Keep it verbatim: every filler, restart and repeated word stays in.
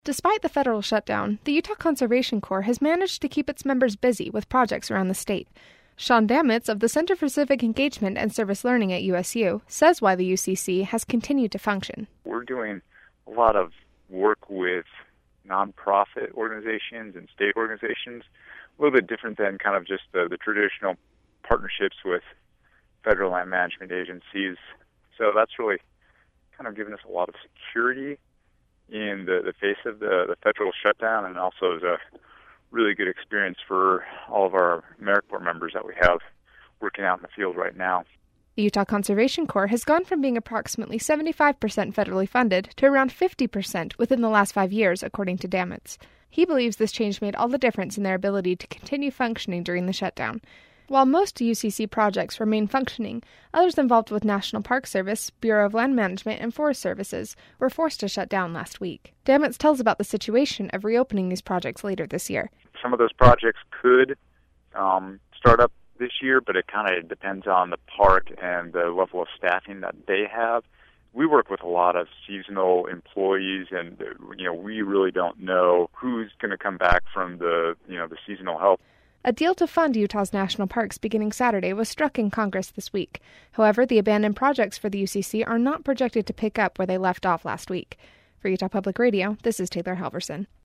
Despite the federal shutdown, the Utah Conservation Corps has managed to keep its members busy with projects around the state. Sean Damitz of the Center for Civic Engagement and Service Learning at U S U says why the U C C has continued to function. We're doing a lot of work with nonprofit organizations and state organizations, a little bit different than kind of just the, the traditional partnerships with federal land management agencies. So that's really kind of given us a lot of security in the, the face of the, the federal shutdown, and also is a really good experience for all of our AmeriCorps members that we have working out in the field right now. The Utah Conservation Corps has gone from being approximately seventy-five percent federally funded to around fifty percent within the last five years, according to Damitz. He believes this change made all the difference in their ability to continue functioning during the shutdown. While most U C C projects remain functioning, others involved with National Park Service, Bureau of Land Management, and Forest Services were forced to shut down last week. Damitz tells about the situation of reopening these projects later this year. Some of those projects could um, start up this year, but it kind of depends on the park and the level of staffing that they have. We work with a lot of seasonal employees, and you know we really don't know who's going to come back from the you know the seasonal help. A deal to fund Utah's national parks beginning Saturday was struck in Congress this week. However, the abandoned projects for the U C C are not projected to pick up where they left off last week. For Utah Public Radio, this is Taylor Halverson.